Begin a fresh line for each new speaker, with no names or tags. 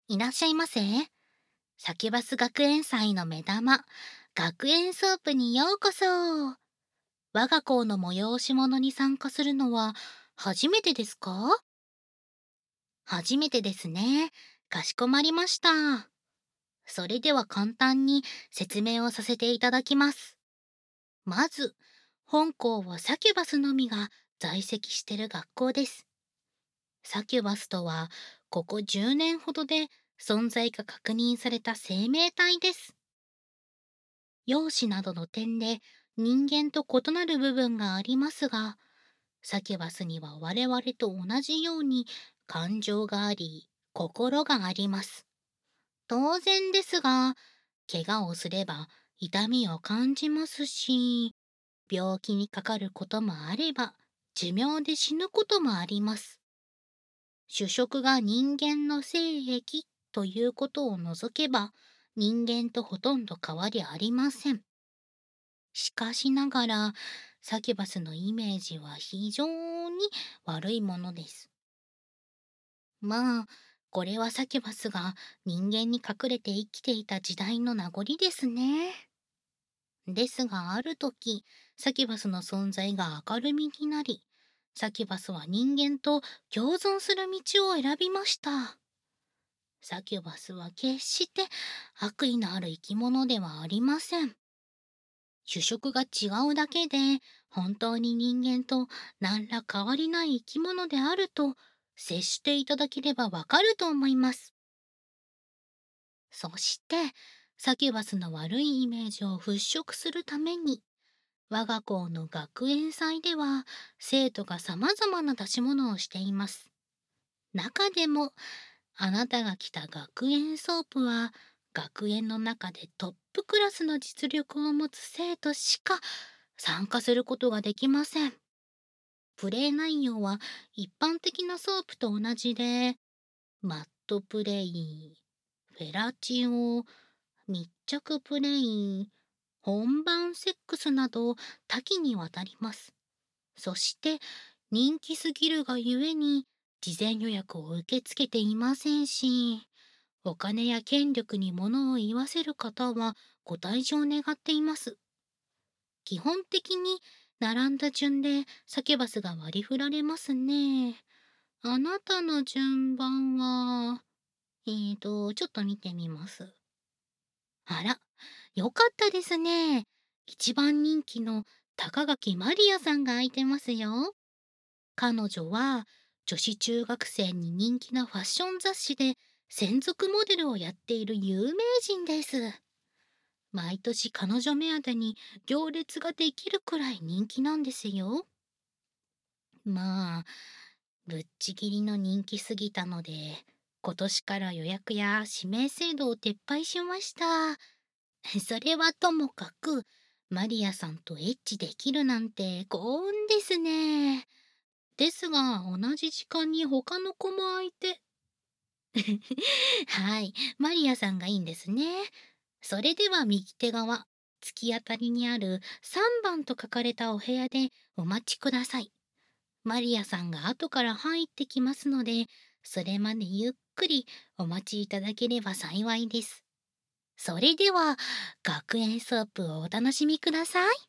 いらっしゃいませ。サキュバス学園祭の目玉、学園ソープにようこそ。我が校の催し物に参加するのは初めてですか？初めてですね。かしこまりました。それでは簡単に説明をさせていただきます。まず、本校はサキュバスのみが在籍している学校です。サキュバスとは、ここ10年ほどで存在が確認された生命体です。容姿などの点で人間と異なる部分がありますが、サキュバスには我々と同じように感情があり、心があります。当然ですが、怪我をすれば痛みを感じますし、病気にかかることもあれば、寿命で死ぬこともあります。主食が人間の精液ということを除けば、人間とほとんど変わりありません。しかしながら、サキュバスのイメージは非常に悪いものです。まあ、これはサキュバスが人間に隠れて生きていた時代の名残ですね。ですがある時、サキュバスの存在が明るみになり、サキュバスは人間と共存する道を選びました。サキュバスは決して悪意のある生き物ではありません。主食が違うだけで、本当に人間と何ら変わりない生き物であると、接していただければわかると思います。そして、サキュバスの悪いイメージを払拭するために、我が校の学園祭では、生徒が様々な出し物をしています。中でも、あなたが来た学園ソープは、学園の中でトップクラスの実力を持つ生徒しか参加することができません。プレイ内容は一般的なソープと同じで、マットプレイ、フェラチオ、密着プレイ、本番セックスなど多岐にわたります。そして人気すぎるがゆえに事前予約を受け付けていませんし、お金や権力に物を言わせる方はご退場願っています。基本的に並んだ順でサキュバスが割り振られますね。あなたの順番は、ちょっと見てみます。あら、よかったですね。一番人気の高垣マリアさんが空いてますよ。彼女は女子中学生に人気なファッション雑誌で専属モデルをやっている有名人です。毎年彼女目当てに行列ができるくらい人気なんですよ。まあ、ぶっちぎりの人気すぎたので、今年から予約や指名制度を撤廃しました。それはともかく、マリアさんとエッチできるなんて幸運ですね。ですが、同じ時間に他の子も空いて。はい、マリアさんがいいんですね。それでは右手側、突き当たりにある3番と書かれたお部屋でお待ちください。マリアさんが後から入ってきますので、それまでゆっくりお待ちいただければ幸いです。それでは、学園ソープをお楽しみください。